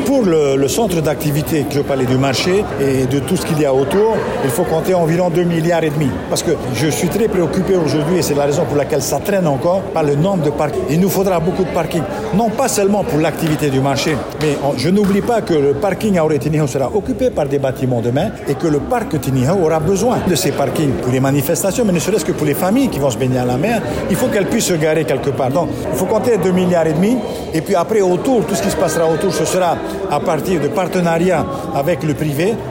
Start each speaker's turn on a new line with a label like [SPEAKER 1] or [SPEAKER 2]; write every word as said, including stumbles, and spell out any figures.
[SPEAKER 1] pour le, le centre d'activité, que je parlais du marché et de tout ce qu'il y a autour, il faut compter environ deux milliards et demi. Parce que je suis très préoccupé aujourd'hui, et c'est la raison pour laquelle ça traîne encore, par le nombre de parkings. Il nous faudra beaucoup de parkings. Non pas seulement pour l'activité du marché, mais on, je n'oublie pas que le parking à Oret Tiniho sera occupé par des bâtiments demain et que le parc Tiniho aura besoin de ces parkings pour les manifestations, mais ne serait-ce que pour les familles qui vont se baigner à la mer. Il faut qu'elles puissent se garer quelque part. Donc, il faut compter deux milliards et demi. Et puis après, autour, tout ce qui se passera autour, ce sera à partir de partenariats avec le privé.